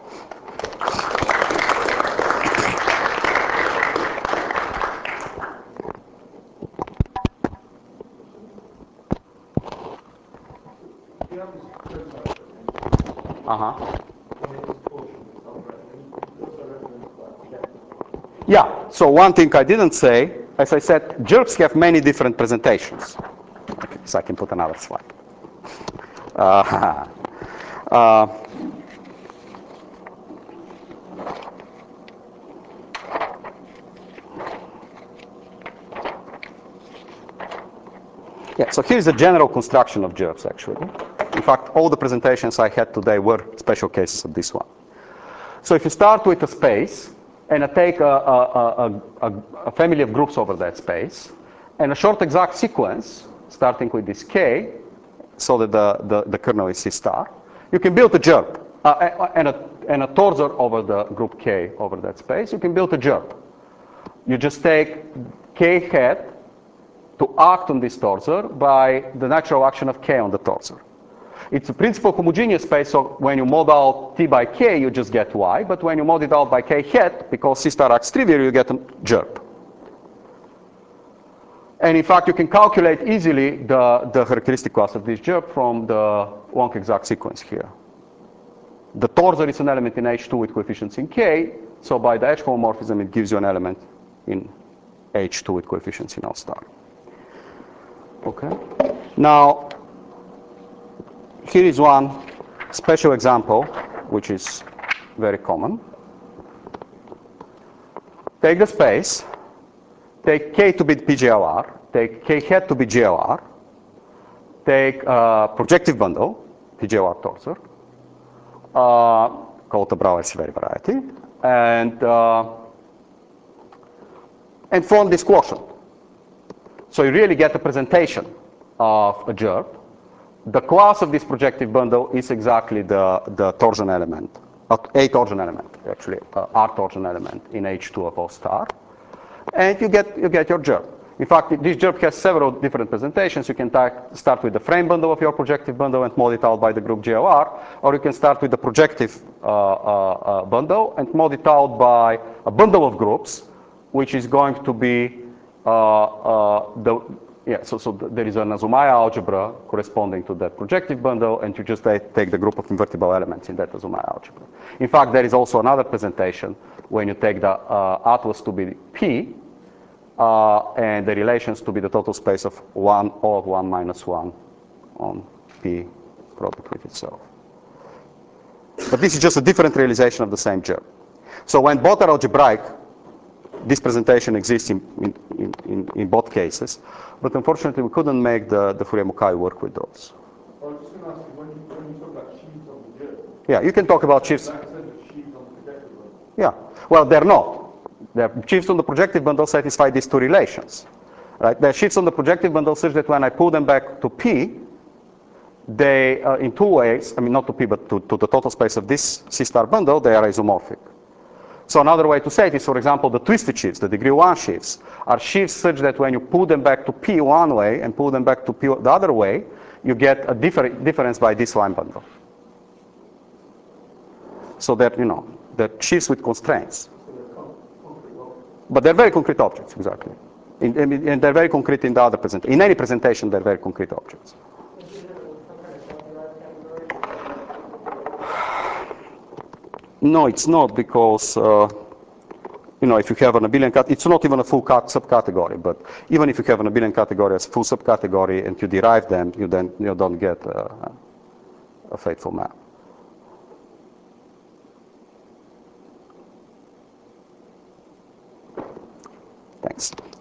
Uh-huh. Yeah, so one thing I didn't say, as I said, jerks have many different presentations. Okay, so I can put another slide. Uh, uh, yeah, so here's the general construction of jerks, actually. In fact, all the presentations I had today were special cases of this one. So if you start with a space, and I take a, a, a, a, a family of groups over that space, and a short exact sequence, starting with this K, so that the, the, the kernel is C star, you can build a jerk, uh, and, a, and a torsor over the group K over that space, you can build a jerk. You just take K hat to act on this torsor by the natural action of K on the torsor. It's a principal homogeneous space, so when you mod out T by K, you just get Y, but when you mod it out by K hat, because C star acts trivial, you get a jerk. And in fact, you can calculate easily the, the characteristic class of this jerk from the Wonk exact sequence here. The torsor is an element in H two with coefficients in K, so by the H homomorphism, it gives you an element in H two with coefficients in L star. Okay. Now, here is one special example, which is very common. Take the space, take K to be P G L R, take K hat to be G L R, take a projective bundle, P G L R torsor, uh, called the Brouwer-Severi variety, and, uh, and form this quotient. So you really get a presentation of a jerk. The class of this projective bundle is exactly the, the torsion element, uh, a torsion element, actually, uh, R torsion element in H two of O star. And you get, you get your jerk. In fact, this jerk has several different presentations. You can start with the frame bundle of your projective bundle and mod it out by the group G L R, or you can start with the projective uh, uh, uh, bundle and mod it out by a bundle of groups, which is going to be uh, uh, the Yeah, so, so th there is an Azumaya algebra corresponding to that projective bundle, and you just take the group of invertible elements in that Azumaya algebra. In fact, there is also another presentation when you take the uh, atlas to be P, uh, and the relations to be the total space of one O of one minus one on P product with itself. But this is just a different realization of the same jerk. So when both are algebraic, this presentation exists in, in, in, in both cases, but unfortunately we couldn't make the, the Fourier-Mukai work with those. I was just going to ask you, when you, when you talk about sheaves on the jerk, Yeah, you can talk about sheaves. that says that sheaves on the projective bundle. Yeah, well, they're not. The sheaves on the projective bundle satisfy these two relations. Right? They're sheaves on the projective bundle such that when I pull them back to P, they, uh, in two ways, I mean not to P, but to, to the total space of this C star bundle, they are isomorphic. So another way to say it is, for example, the twisted sheaves, the degree one sheaves, are sheaves such that when you pull them back to P one way and pull them back to P the other way, you get a differ difference by this line bundle. So that, you know, they're sheaves with constraints. But they're very concrete objects, exactly. In, in, and they're very concrete in the other presentation. In any presentation, they're very concrete objects. No, it's not, because uh, you know, if you have an abelian cat, it's not even a full cat subcategory. But even if you have an abelian category as a full subcategory and you derive them, you then you don't get uh, a faithful map. Thanks.